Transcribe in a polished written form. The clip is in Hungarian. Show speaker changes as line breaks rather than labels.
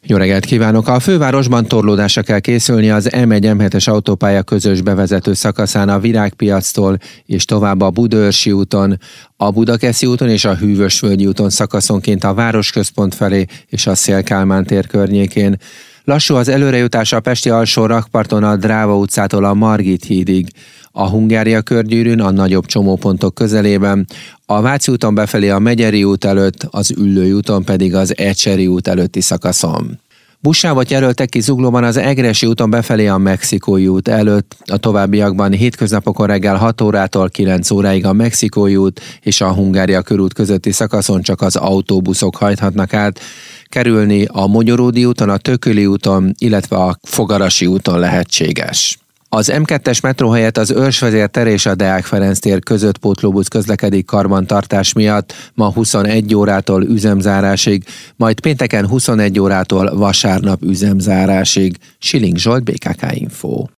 Jó reggelt kívánok! A fővárosban torlódásra kell készülni az M1-M7-es autópálya közös bevezető szakaszán a Virágpiactól és tovább a Budaörsi úton, a Budakeszi úton és a Hűvösvölgyi úton szakaszonként a városközpont felé és a Széll-Kálmán tér környékén. Lassú az előrejutás a pesti alsó rakparton a Dráva utcától a Margit hídig, a Hungária körgyűrűn a nagyobb csomópontok közelében, a Váci úton befelé a Megyeri út előtt, az Üllői úton pedig az Ecseri út előtti szakaszon. Buszsávot jelöltek ki Zuglóban az Egressy úton befelé a Mexikói út előtt, a továbbiakban hétköznapokon reggel 6 órától 9 óráig a Mexikói út és a Hungária körút közötti szakaszon csak az autóbuszok hajthatnak át, kerülni a Mogyoródi úton, a Tököli úton, illetve a Fogarasi úton lehetséges. Az M2-es metró helyett az Őrsvezér tér és a Deák Ferenc tér között pótlóbusz közlekedik karbantartás miatt ma 21 órától üzemzárásig, majd pénteken 21 órától vasárnap üzemzárásig. Siling Zsolt, BKK Info.